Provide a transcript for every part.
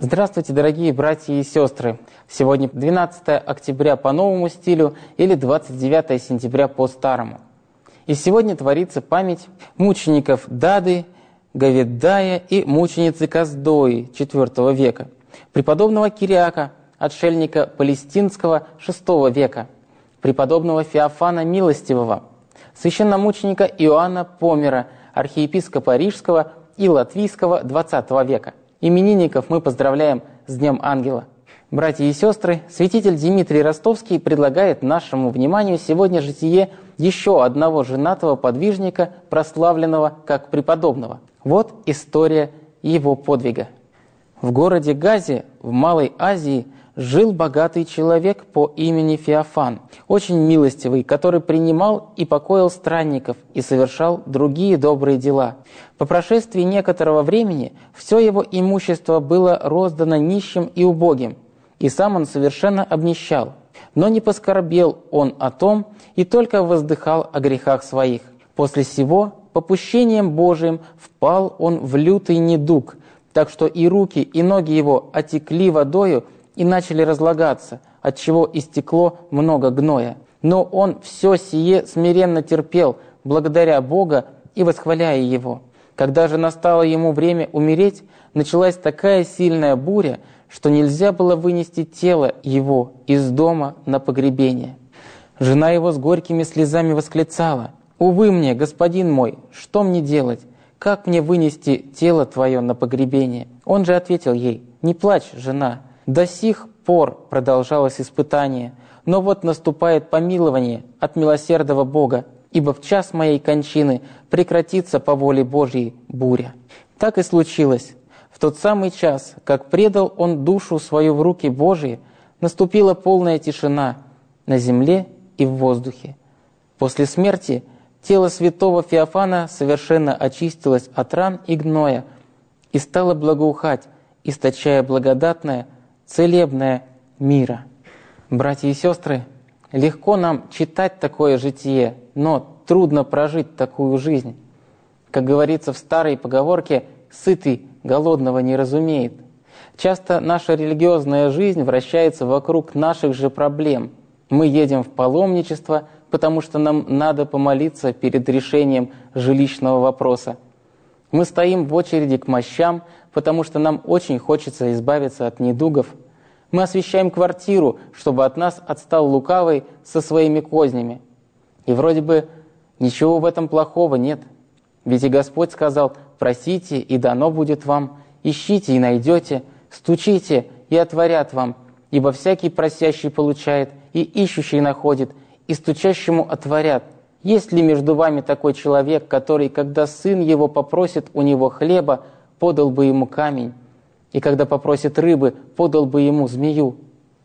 Здравствуйте, дорогие братья и сестры! Сегодня 12 октября по новому стилю или 29 сентября по старому. И сегодня творится память мучеников Дады, Говеддая и мученицы Каздои IV века, преподобного Кириака, отшельника палестинского VI века, преподобного Феофана Милостивого, священномученика Иоанна Помера, архиепископа Рижского и Латвийского XX века. Именинников мы поздравляем с Днем Ангела. Братья и сестры, святитель Димитрий Ростовский предлагает нашему вниманию сегодня житие еще одного женатого подвижника, прославленного как преподобного. Вот история его подвига. В городе Газе, в Малой Азии, жил богатый человек по имени Феофан, очень милостивый, который принимал и покоил странников и совершал другие добрые дела. По прошествии некоторого времени все его имущество было роздано нищим и убогим, и сам он совершенно обнищал. Но не поскорбел он о том и только воздыхал о грехах своих. После сего, попущением Божиим, впал он в лютый недуг, так что и руки, и ноги его отекли водою, и начали разлагаться, отчего истекло много гноя. Но он все сие смиренно терпел, благодаря Бога и восхваляя Его. Когда же настало ему время умереть, началась такая сильная буря, что нельзя было вынести тело его из дома на погребение. Жена его с горькими слезами восклицала: «Увы мне, господин мой, что мне делать? Как мне вынести тело твое на погребение?» Он же ответил ей: «Не плачь, жена, до сих пор продолжалось испытание, но вот наступает помилование от милосердного Бога, ибо в час моей кончины прекратится по воле Божьей буря». Так и случилось. В тот самый час, как предал он душу свою в руки Божьи, наступила полная тишина на земле и в воздухе. После смерти тело святого Феофана совершенно очистилось от ран и гноя и стало благоухать, источая благодатное, целебное мира. Братья и сестры, легко нам читать такое житие, но трудно прожить такую жизнь. Как говорится в старой поговорке, «сытый голодного не разумеет». Часто наша религиозная жизнь вращается вокруг наших же проблем. Мы едем в паломничество, потому что нам надо помолиться перед решением жилищного вопроса. Мы стоим в очереди к мощам, потому что нам очень хочется избавиться от недугов. Мы освящаем квартиру, чтобы от нас отстал лукавый со своими кознями. И вроде бы ничего в этом плохого нет. Ведь и Господь сказал: «Просите, и дано будет вам, ищите, и найдете, стучите, и отворят вам, ибо всякий просящий получает, и ищущий находит, и стучащему отворят». Есть ли между вами такой человек, который, когда сын его попросит у него хлеба, подал бы ему камень, и когда попросит рыбы, подал бы ему змею?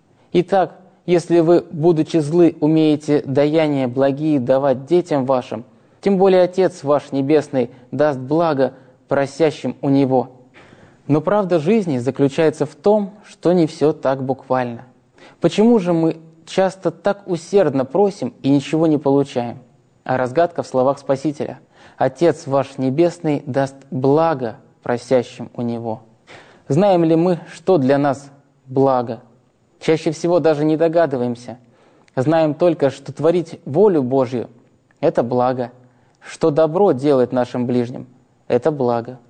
Итак, если вы, будучи злы, умеете даяния благие давать детям вашим, тем более Отец ваш Небесный даст благо просящим у Него. Но правда жизни заключается в том, что не все так буквально. Почему же мы часто так усердно просим и ничего не получаем? А разгадка в словах Спасителя: «Отец ваш Небесный даст благо просящим у Него». Знаем ли мы, что для нас благо? Чаще всего даже не догадываемся. Знаем только, что творить волю Божью – это благо, что добро делать нашим ближним – это благо.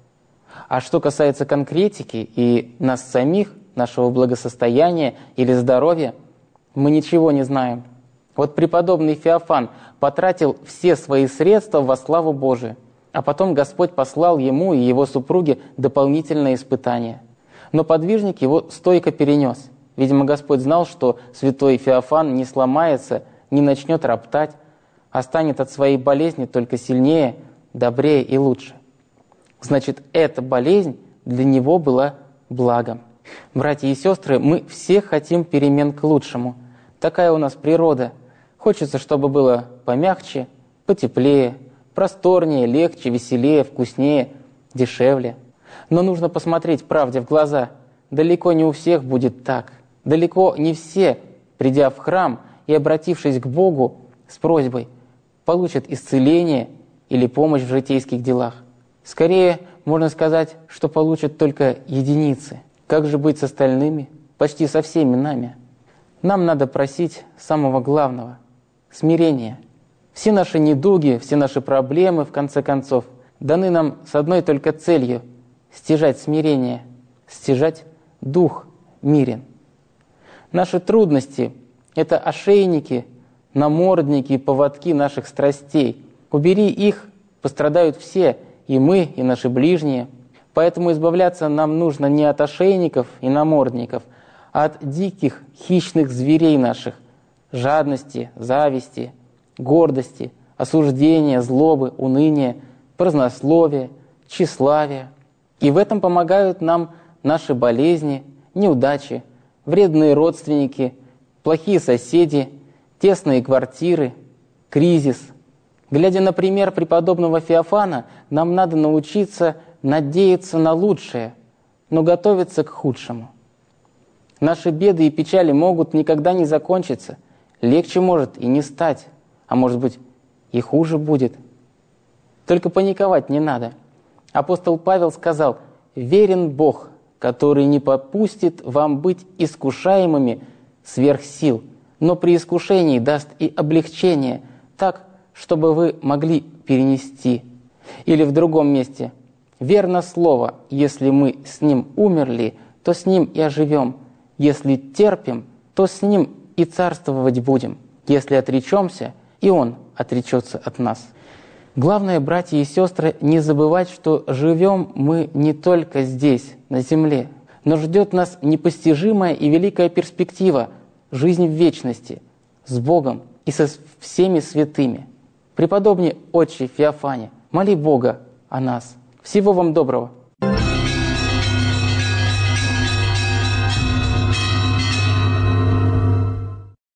А что касается конкретики и нас самих, нашего благосостояния или здоровья, мы ничего не знаем. Вот преподобный Феофан потратил все свои средства во славу Божию, а потом Господь послал ему и его супруге дополнительные испытания. Но подвижник его стойко перенес. Видимо, Господь знал, что святой Феофан не сломается, не начнет роптать, а станет от своей болезни только сильнее, добрее и лучше. Значит, эта болезнь для него была благом. Братья и сестры, мы все хотим перемен к лучшему. Такая у нас природа. Хочется, чтобы было помягче, потеплее, просторнее, легче, веселее, вкуснее, дешевле. Но нужно посмотреть правде в глаза. Далеко не у всех будет так. Далеко не все, придя в храм и обратившись к Богу с просьбой, получат исцеление или помощь в житейских делах. Скорее, можно сказать, что получат только единицы. Как же быть с остальными, почти со всеми нами? Нам надо просить самого главного – смирения. Все наши недуги, все наши проблемы, в конце концов, даны нам с одной только целью – стяжать смирение, стяжать дух мирен. Наши трудности – это ошейники, намордники и поводки наших страстей. Убери их, пострадают все, и мы, и наши ближние. Поэтому избавляться нам нужно не от ошейников и намордников, а от диких, хищных зверей наших – жадности, зависти, гордости, осуждения, злобы, уныния, празднословия, тщеславия. И в этом помогают нам наши болезни, неудачи, вредные родственники, плохие соседи, тесные квартиры, кризис. Глядя на пример преподобного Феофана, нам надо научиться надеяться на лучшее, но готовиться к худшему. Наши беды и печали могут никогда не закончиться, легче может и не стать, а может быть и хуже будет. Только паниковать не надо. Апостол Павел сказал: «Верен Бог, который не попустит вам быть искушаемыми сверх сил, но при искушении даст и облегчение, так, чтобы вы могли перенести». Или в другом месте: «Верно слово, если мы с Ним умерли, то с Ним и оживем. Если терпим, то с Ним и царствовать будем. Если отречемся, и Он отречется от нас». Главное, братья и сестры, не забывать, что живем мы не только здесь, на земле, но ждет нас непостижимая и великая перспектива – жизнь в вечности, с Богом и со всеми святыми. Преподобный отче Феофане, моли Бога о нас. Всего вам доброго!